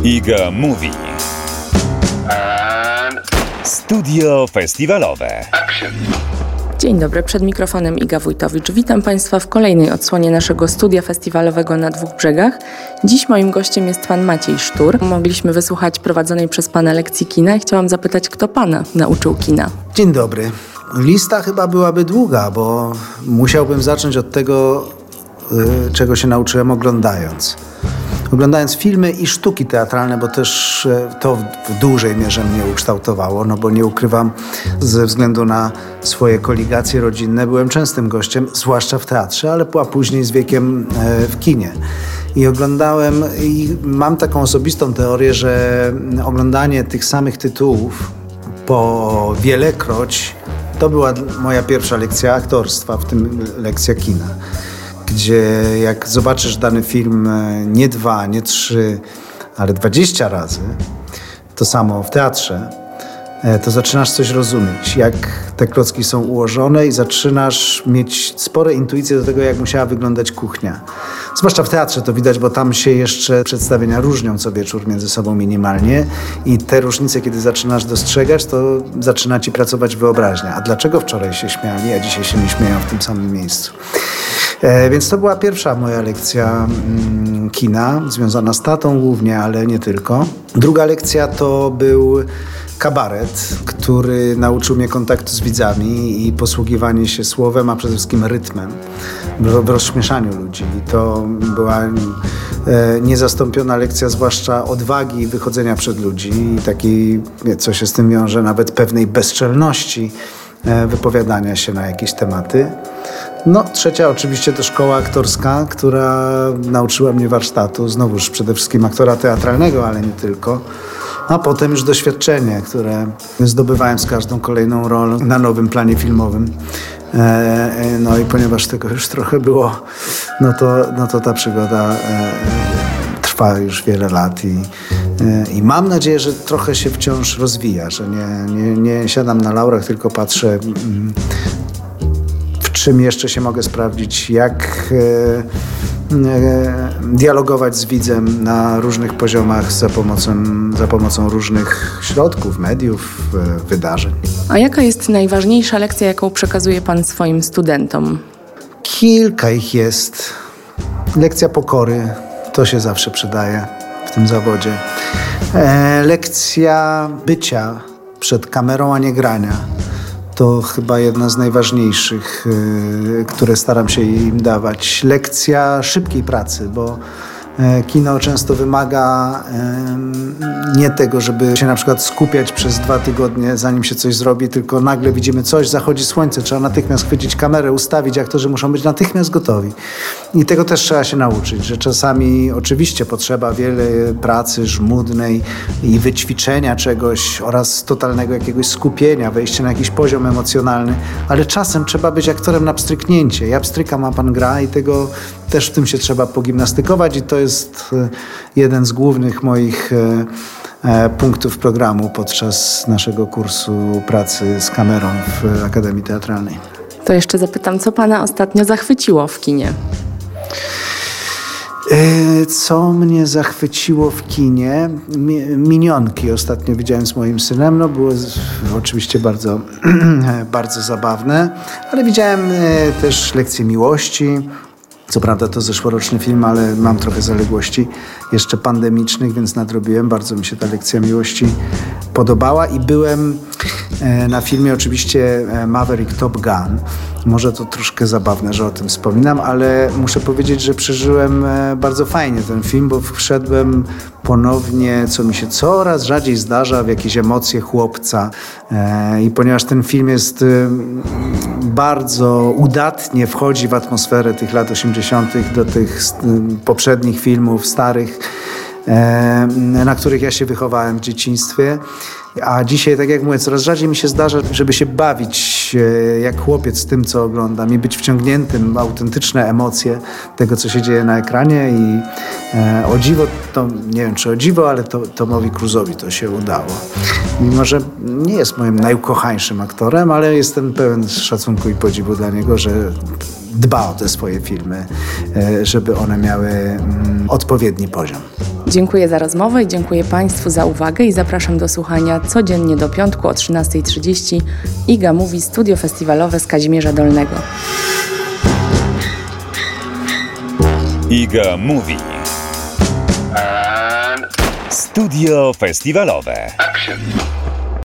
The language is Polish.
Iga Mówi. Studio festiwalowe. Dzień dobry, przed mikrofonem Iga Wójtowicz. Witam Państwa w kolejnej odsłonie naszego studia festiwalowego na Dwóch Brzegach. Dziś moim gościem jest pan Maciej Sztur. Mogliśmy wysłuchać prowadzonej przez pana lekcji kina i chciałam zapytać, kto pana nauczył kina? Dzień dobry. Lista chyba byłaby długa, bo musiałbym zacząć od tego, czego się nauczyłem oglądając. Oglądając filmy i sztuki teatralne, bo też to w dużej mierze mnie ukształtowało, no bo nie ukrywam, ze względu na swoje koligacje rodzinne byłem częstym gościem, zwłaszcza w teatrze, a później z wiekiem w kinie. I oglądałem, i mam taką osobistą teorię, że oglądanie tych samych tytułów po wielekroć to była moja pierwsza lekcja aktorstwa, w tym lekcja kina. Gdzie jak zobaczysz dany film nie 2, nie 3, ale 20 razy, to samo w teatrze, to zaczynasz coś rozumieć, jak te klocki są ułożone i zaczynasz mieć spore intuicje do tego, jak musiała wyglądać kuchnia. Zwłaszcza w teatrze to widać, bo tam się jeszcze przedstawienia różnią co wieczór między sobą minimalnie i te różnice, kiedy zaczynasz dostrzegać, to zaczyna ci pracować wyobraźnia. A dlaczego wczoraj się śmiali, a dzisiaj się nie śmieją w tym samym miejscu? Więc to była pierwsza moja lekcja kina, związana z tatą głównie, ale nie tylko. Druga lekcja to był kabaret, który nauczył mnie kontaktu z widzami i posługiwanie się słowem, a przede wszystkim rytmem w rozśmieszaniu ludzi. I to była niezastąpiona lekcja, zwłaszcza odwagi i wychodzenia przed ludzi i takiej, co się z tym wiąże, nawet pewnej bezczelności wypowiadania się na jakieś tematy. No, trzecia oczywiście to szkoła aktorska, która nauczyła mnie warsztatu, znowuż przede wszystkim aktora teatralnego, ale nie tylko. A potem już doświadczenie, które zdobywałem z każdą kolejną rolą na nowym planie filmowym. No i ponieważ tego już trochę było, no to ta przygoda trwa już wiele lat i mam nadzieję, że trochę się wciąż rozwija, że nie siadam na laurach, tylko patrzę, w czym jeszcze się mogę sprawdzić, jak dialogować z widzem na różnych poziomach za pomocą różnych środków, mediów, wydarzeń. A jaka jest najważniejsza lekcja, jaką przekazuje pan swoim studentom? Kilka ich jest. Lekcja pokory, to się zawsze przydaje w tym zawodzie. Lekcja bycia przed kamerą, a nie grania. To chyba jedna z najważniejszych, które staram się im dawać. Lekcja szybkiej pracy, bo kino często wymaga nie tego, żeby się na przykład skupiać przez 2 tygodnie, zanim się coś zrobi, tylko nagle widzimy coś, zachodzi słońce, trzeba natychmiast chwycić kamerę, ustawić, aktorzy muszą być natychmiast gotowi. I tego też trzeba się nauczyć, że czasami oczywiście potrzeba wiele pracy żmudnej i wyćwiczenia czegoś oraz totalnego jakiegoś skupienia, wejścia na jakiś poziom emocjonalny, ale czasem trzeba być aktorem na pstryknięcie. Ja pstrykam, a pan gra i tego też w tym się trzeba pogimnastykować i to jest jeden z głównych moich punktów programu podczas naszego kursu pracy z kamerą w Akademii Teatralnej. To jeszcze zapytam, co pana ostatnio zachwyciło w kinie? Co mnie zachwyciło w kinie? Minionki ostatnio widziałem z moim synem. No było oczywiście bardzo, bardzo zabawne, ale widziałem też Lekcje miłości. Co prawda to zeszłoroczny film, ale mam trochę zaległości jeszcze pandemicznych, więc nadrobiłem. Bardzo mi się ta Lekcja miłości podobała i byłem na filmie oczywiście Maverick Top Gun. Może to troszkę zabawne, że o tym wspominam, ale muszę powiedzieć, że przeżyłem bardzo fajnie ten film, bo wszedłem ponownie, co mi się coraz rzadziej zdarza, w jakieś emocje chłopca. I ponieważ ten film jest bardzo udatnie wchodzi w atmosferę tych lat 80., do tych poprzednich filmów starych, na których ja się wychowałem w dzieciństwie. A dzisiaj, tak jak mówię, coraz rzadziej mi się zdarza, żeby się bawić jak chłopiec z tym, co oglądam i być wciągniętym w autentyczne emocje tego, co się dzieje na ekranie i o dziwo, to nie wiem czy o dziwo, ale Tomowi Cruise'owi to się udało. Mimo że nie jest moim najukochańszym aktorem, ale jestem pełen szacunku i podziwu dla niego, że dba o te swoje filmy, żeby one miały odpowiedni poziom. Dziękuję za rozmowę i dziękuję Państwu za uwagę i zapraszam do słuchania codziennie do piątku o 13:30 IGA Mówi Studio Festiwalowe z Kazimierza Dolnego. IGA Mówi. Studio Festiwalowe. Action.